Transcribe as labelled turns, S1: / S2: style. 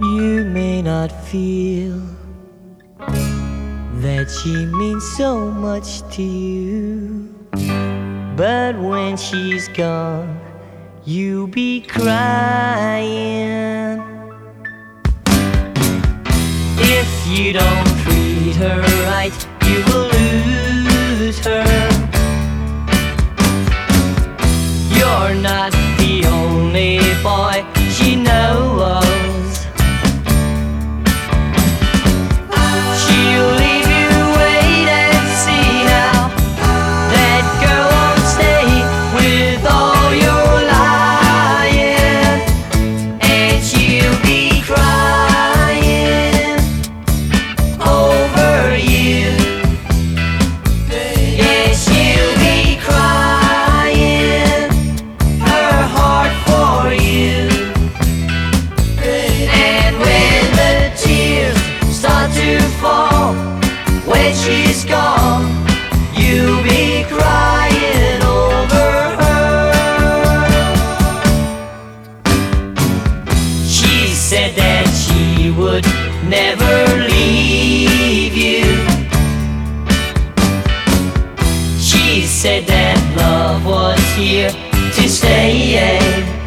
S1: You may not feel that she means so much to you, but when she's gone, you'll be crying. If you don't treat her right, you will lose her. You're not the only boy she knows. She'll leave you wait and see how that girl won't stay with all your lying, and she'll be crying over you. Yeah, she'll be crying her heart for you. And when the tears start to fall, when she's gone, you'll be crying over her. She said that she would never leave you. She said that love was here to stay.